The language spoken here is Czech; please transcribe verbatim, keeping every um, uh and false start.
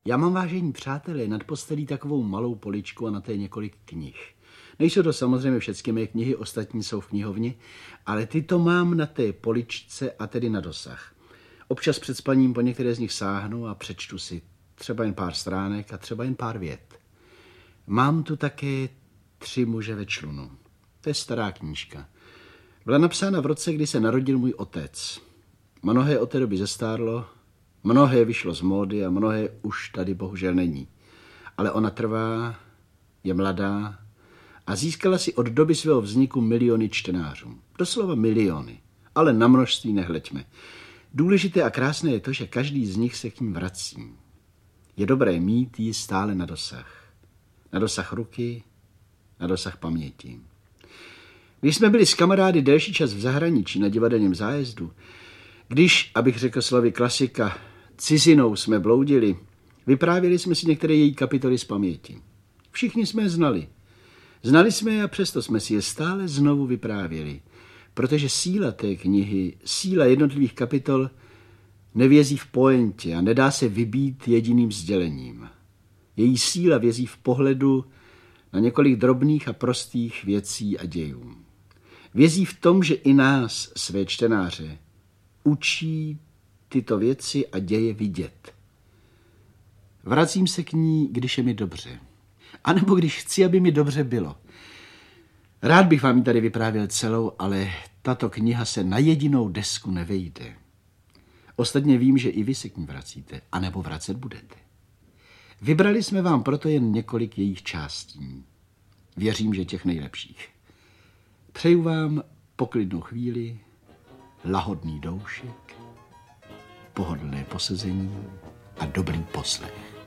Já mám, vážení přátelé, nad postelí takovou malou poličku a na té několik knih. Nejsou to samozřejmě všechny mé knihy, ostatní jsou v knihovně, ale tyto mám na té poličce a tedy na dosah. Občas před spaním po některé z nich sáhnu a přečtu si třeba jen pár stránek a třeba jen pár vět. Mám tu také Tři muže ve člunu. To je stará knížka. Byla napsána v roce, kdy se narodil můj otec. Mnohé od té doby zestárlo, mnohé vyšlo z módy a mnohé už tady bohužel není. Ale ona trvá, je mladá a získala si od doby svého vzniku miliony čtenářů. Doslova miliony, ale na množství nehleďme. Důležité a krásné je to, že každý z nich se k ním vrací. Je dobré mít ji stále na dosah. Na dosah ruky, na dosah paměti. Když jsme byli s kamarády delší čas v zahraničí na divadelním zájezdu, když, abych řekl slovy klasika, cizinou jsme bloudili, vyprávěli jsme si některé její kapitoly z paměti. Všichni jsme je znali. Znali jsme je a přesto jsme si je stále znovu vyprávěli, protože síla té knihy, síla jednotlivých kapitol nevězí v pointě a nedá se vybít jediným sdělením. Její síla vězí v pohledu na několik drobných a prostých věcí a dějů. Vězí v tom, že i nás, své čtenáře, učí tyto věci a děje vidět. Vracím se k ní, když je mi dobře. A nebo když chci, aby mi dobře bylo. Rád bych vám ji tady vyprávěl celou, ale tato kniha se na jedinou desku nevejde. Ostatně vím, že i vy se k ní vracíte, anebo vracet budete. Vybrali jsme vám proto jen několik jejich částí. Věřím, že těch nejlepších. Přeju vám poklidnou chvíli, lahodný doušek, pohodlné posezení a dobrý poslech.